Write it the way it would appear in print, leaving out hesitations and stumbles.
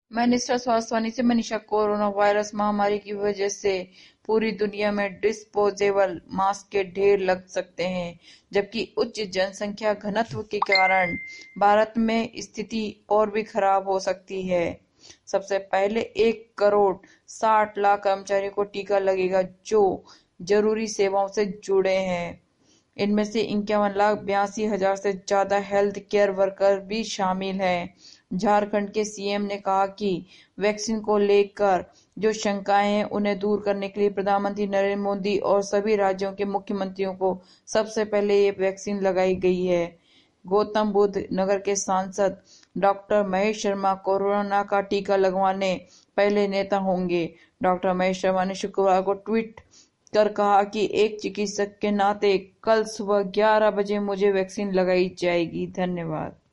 Minister स्वास्थ्य वाणी से Manisha. Corona virus महामारी की वजह से पूरी दुनिया में डिस्पोजेबल मास्क के ढेर लग सकते हैं, जबकि उच्च जनसंख्या घनत्व के कारण भारत में स्थिति और भी खराब हो सकती है। सबसे पहले 1,60,00,000 कर्मचारियों को टीका लगेगा जो जरूरी सेवाओं से जुड़े हैं। इनमें से 51,82,000 से ज्यादा हेल्थ केयर वर्कर भी शामिल हैं। झारखंड के सीएम ने कहा कि वैक्सीन को लेकर जो शंकाएं हैं उन्हें दूर करने के लिए प्रधानमंत्री नरेंद्र मोदी और सभी राज्यों के मुख्यमंत्रियों को सबसे पहले ये वैक्सीन लगाई गई है। गौतम बुद्ध नगर के सांसद डॉक्टर महेश शर्मा कोरोना का टीका लगवाने पहले नेता होंगे। डॉक्टर महेश शर्मा ने शुक्रवार को ट्वीट कर कहा कि एक चिकित्सक के नाते कल सुबह 11 बजे मुझे वैक्सीन लगाई जाएगी। धन्यवाद।